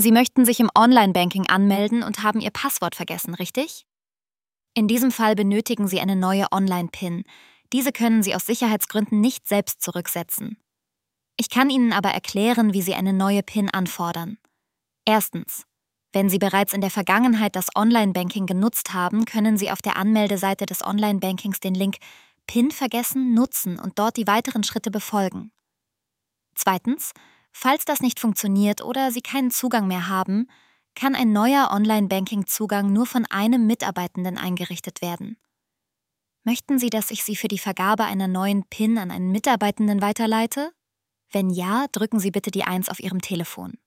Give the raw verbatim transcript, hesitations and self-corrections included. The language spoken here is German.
Sie möchten sich im Online-Banking anmelden und haben Ihr Passwort vergessen, richtig? In diesem Fall benötigen Sie eine neue Online-PIN. Diese können Sie aus Sicherheitsgründen nicht selbst zurücksetzen. Ich kann Ihnen aber erklären, wie Sie eine neue PIN anfordern. Erstens. Wenn Sie bereits in der Vergangenheit das Online-Banking genutzt haben, können Sie auf der Anmeldeseite des Online-Bankings den Link PIN vergessen nutzen und dort die weiteren Schritte befolgen. Zweitens. Falls das nicht funktioniert oder Sie keinen Zugang mehr haben, kann ein neuer Online-Banking-Zugang nur von einem Mitarbeitenden eingerichtet werden. Möchten Sie, dass ich Sie für die Vergabe einer neuen PIN an einen Mitarbeitenden weiterleite? Wenn ja, drücken Sie bitte die eins auf Ihrem Telefon.